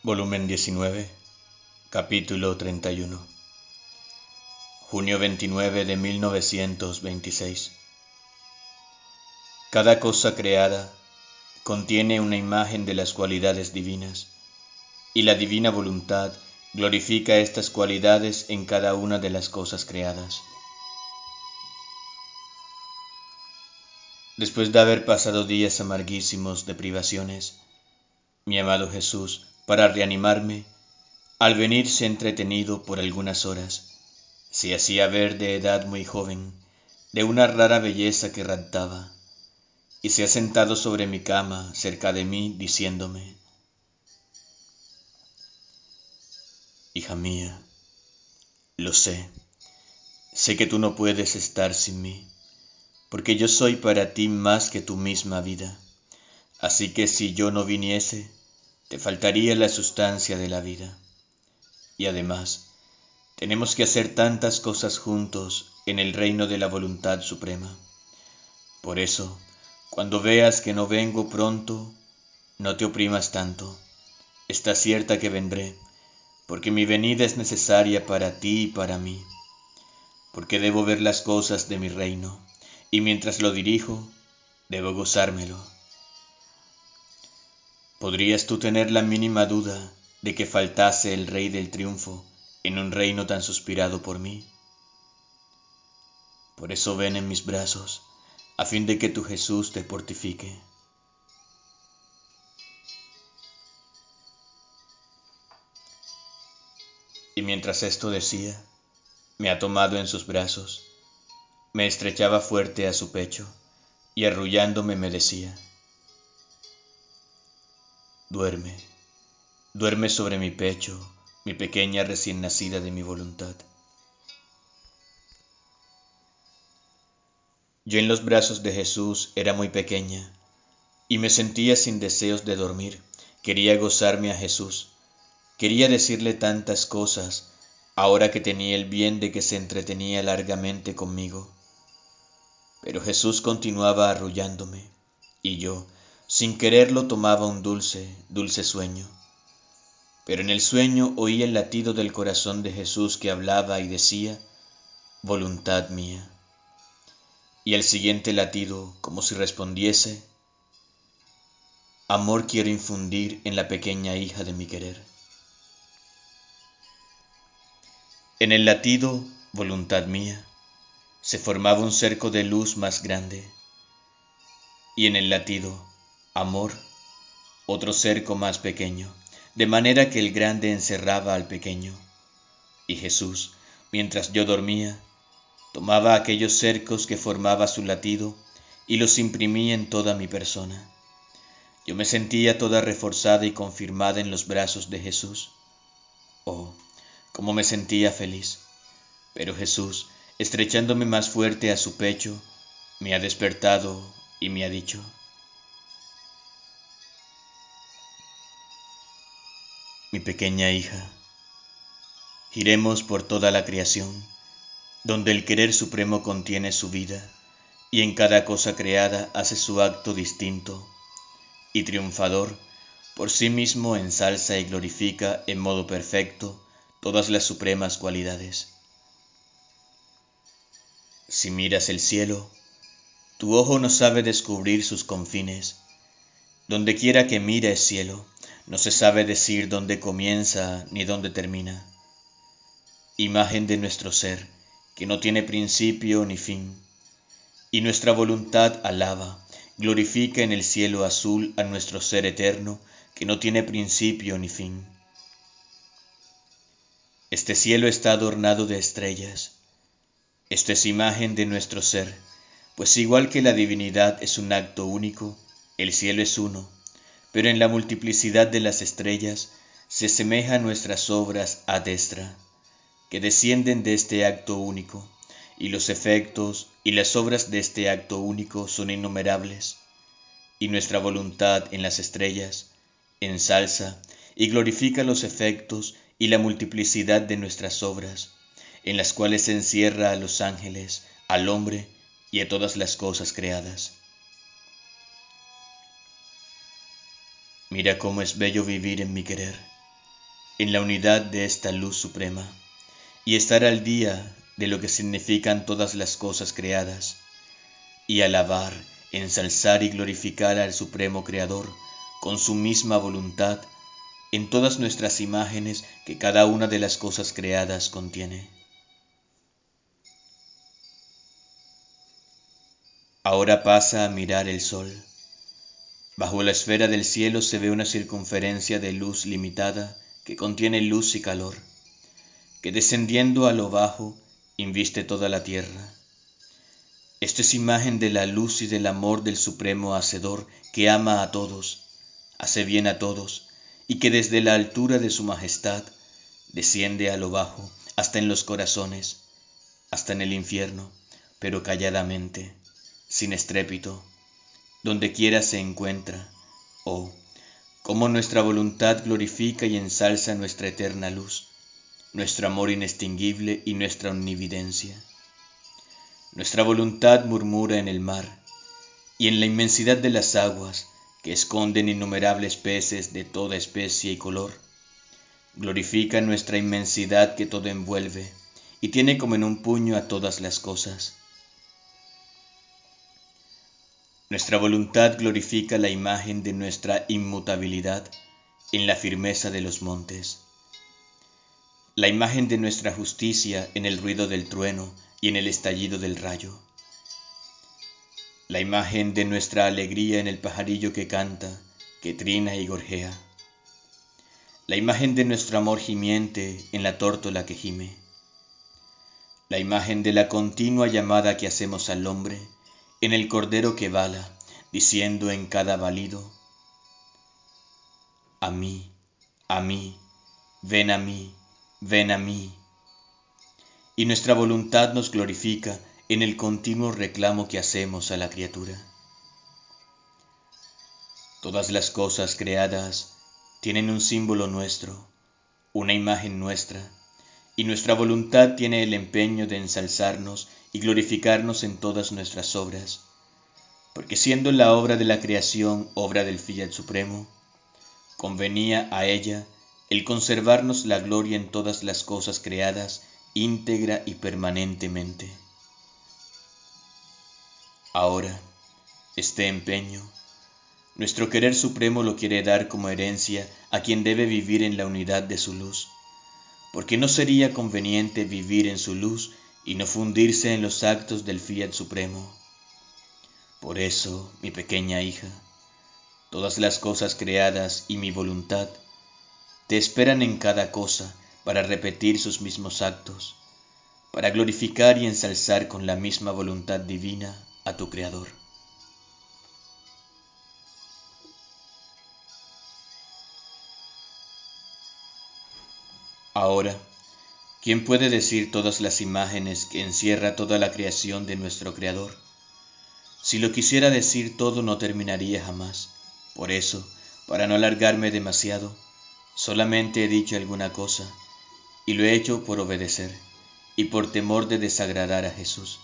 Volumen 19, capítulo 31. Junio 29 de 1926. Cada cosa creada contiene una imagen de las cualidades divinas, y la divina voluntad glorifica estas cualidades en cada una de las cosas creadas. Después de haber pasado días amarguísimos de privaciones, mi amado Jesús, para reanimarme, al venirse entretenido por algunas horas, se hacía ver de edad muy joven, de una rara belleza que raptaba, y se ha sentado sobre mi cama cerca de mí, diciéndome: Hija mía, lo sé que tú no puedes estar sin mí, porque yo soy para ti más que tu misma vida, así que si yo no viniese, te faltaría la sustancia de la vida. Y además, tenemos que hacer tantas cosas juntos en el reino de la voluntad suprema. Por eso, cuando veas que no vengo pronto, no te oprimas tanto. Está cierta que vendré, porque mi venida es necesaria para ti y para mí, porque debo ver las cosas de mi reino, y mientras lo dirijo, debo gozármelo. ¿Podrías tú tener la mínima duda de que faltase el Rey del Triunfo en un reino tan suspirado por mí? Por eso ven en mis brazos, a fin de que tu Jesús te fortifique. Y mientras esto decía, me ha tomado en sus brazos, me estrechaba fuerte a su pecho, y arrullándome me decía: duerme, duerme sobre mi pecho, mi pequeña recién nacida de mi voluntad. Yo en los brazos de Jesús era muy pequeña, y me sentía sin deseos de dormir. Quería gozarme a Jesús, quería decirle tantas cosas, ahora que tenía el bien de que se entretenía largamente conmigo. Pero Jesús continuaba arrullándome, y yo, sin quererlo, tomaba un dulce, dulce sueño. Pero en el sueño oí el latido del corazón de Jesús que hablaba y decía: voluntad mía. Y el siguiente latido, como si respondiese: amor quiero infundir en la pequeña hija de mi querer. En el latido, voluntad mía, se formaba un cerco de luz más grande, y en el latido, amor, otro cerco más pequeño, de manera que el grande encerraba al pequeño. Y Jesús, mientras yo dormía, tomaba aquellos cercos que formaba su latido y los imprimía en toda mi persona. Yo me sentía toda reforzada y confirmada en los brazos de Jesús. Oh, cómo me sentía feliz. Pero Jesús, estrechándome más fuerte a su pecho, me ha despertado y me ha dicho: mi pequeña hija, giremos por toda la creación, donde el querer supremo contiene su vida, y en cada cosa creada hace su acto distinto, y triunfador, por sí mismo ensalza y glorifica en modo perfecto todas las supremas cualidades. Si miras el cielo, tu ojo no sabe descubrir sus confines. Donde quiera que mira es cielo, no se sabe decir dónde comienza ni dónde termina. Imagen de nuestro ser, que no tiene principio ni fin, y nuestra voluntad alaba, glorifica en el cielo azul a nuestro ser eterno, que no tiene principio ni fin. Este cielo está adornado de estrellas. Esto es imagen de nuestro ser, pues igual que la divinidad es un acto único, el cielo es uno, pero en la multiplicidad de las estrellas se asemeja a nuestras obras a destra, que descienden de este acto único, y los efectos y las obras de este acto único son innumerables, y nuestra voluntad en las estrellas ensalza y glorifica los efectos y la multiplicidad de nuestras obras, en las cuales se encierra a los ángeles, al hombre y a todas las cosas creadas. Mira cómo es bello vivir en mi querer, en la unidad de esta luz suprema y estar al día de lo que significan todas las cosas creadas y alabar, ensalzar y glorificar al Supremo Creador con su misma voluntad en todas nuestras imágenes que cada una de las cosas creadas contiene. Ahora pasa a mirar el sol. Bajo la esfera del cielo se ve una circunferencia de luz limitada que contiene luz y calor, que descendiendo a lo bajo inviste toda la tierra. Esto es imagen de la luz y del amor del Supremo Hacedor que ama a todos, hace bien a todos, y que desde la altura de su majestad desciende a lo bajo, hasta en los corazones, hasta en el infierno, pero calladamente, sin estrépito, donde quiera se encuentra. Oh, cómo nuestra voluntad glorifica y ensalza nuestra eterna luz, nuestro amor inextinguible y nuestra omnividencia. Nuestra voluntad murmura en el mar, y en la inmensidad de las aguas, que esconden innumerables peces de toda especie y color, glorifica nuestra inmensidad que todo envuelve, y tiene como en un puño a todas las cosas. Nuestra voluntad glorifica la imagen de nuestra inmutabilidad en la firmeza de los montes, la imagen de nuestra justicia en el ruido del trueno y en el estallido del rayo, la imagen de nuestra alegría en el pajarillo que canta, que trina y gorjea, la imagen de nuestro amor gimiente en la tórtola que gime, la imagen de la continua llamada que hacemos al hombre en el cordero que bala, diciendo en cada balido: a mí, ven a mí, ven a mí. Y nuestra voluntad nos glorifica en el continuo reclamo que hacemos a la criatura. Todas las cosas creadas tienen un símbolo nuestro, una imagen nuestra, y nuestra voluntad tiene el empeño de ensalzarnos y glorificarnos en todas nuestras obras, porque siendo la obra de la creación obra del Fiat Supremo, convenía a ella el conservarnos la gloria en todas las cosas creadas íntegra y permanentemente. Ahora, este empeño, nuestro querer supremo lo quiere dar como herencia a quien debe vivir en la unidad de su luz, porque no sería conveniente vivir en su luz y no fundirse en los actos del Fiat Supremo. Por eso, mi pequeña hija, todas las cosas creadas y mi voluntad te esperan en cada cosa para repetir sus mismos actos, para glorificar y ensalzar con la misma voluntad divina a tu Creador. Ahora, ¿quién puede decir todas las imágenes que encierra toda la creación de nuestro Creador? Si lo quisiera decir todo no terminaría jamás. Por eso, para no alargarme demasiado, solamente he dicho alguna cosa, y lo he hecho por obedecer, y por temor de desagradar a Jesús.